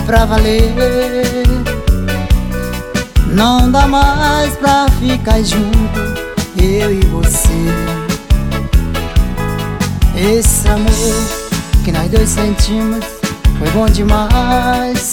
pra valer. Não dá mais pra ficar junto, eu e você. Esse amor que nós dois sentimos foi bom demais,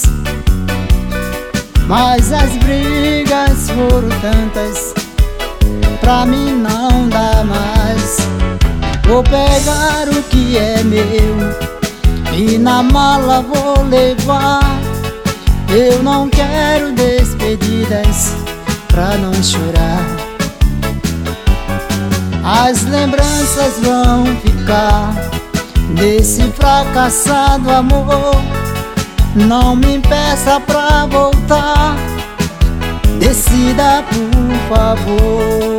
mas as brigas foram tantas, pra mim não dá mais. Vou pegar o que é meu e na mala vou levar. Eu não quero despedidas pra não chorar. As lembranças vão ficar desse fracassado amor. Não me impeça pra voltar, decida por favor.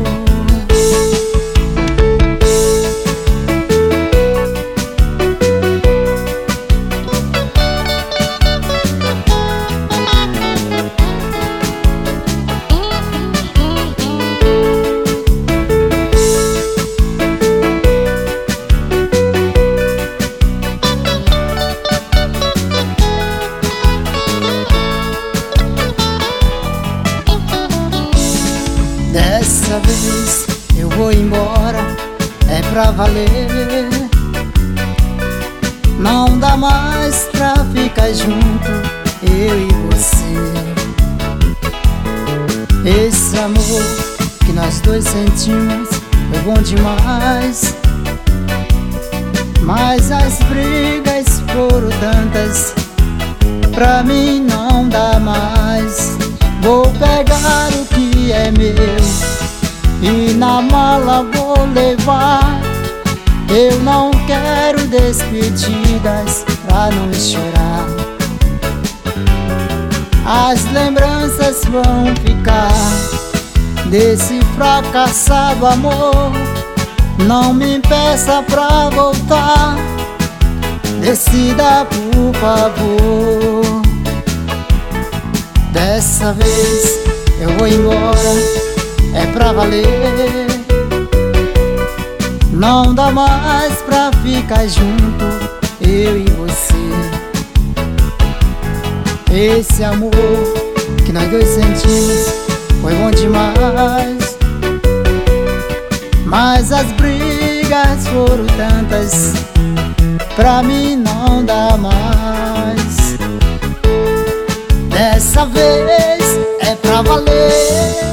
Dessa vez eu vou embora, é pra valer. Não dá mais pra ficar junto, eu e você. Esse amor que nós dois sentimos foi bom demais, mas as brigas foram tantas, pra mim não dá mais. Vou pegar o que é meu e na mala vou levar. Eu não quero despedidas pra não chorar. As lembranças vão ficar desse fracassado amor. Não me impeça pra voltar, decida por favor. Dessa vez eu vou embora, é pra valer. Não dá mais pra ficar junto, eu e você. Esse amor que nós dois sentimos foi bom demais, mas as brigas foram tantas, pra mim não dá mais. Dessa vez é pra valer.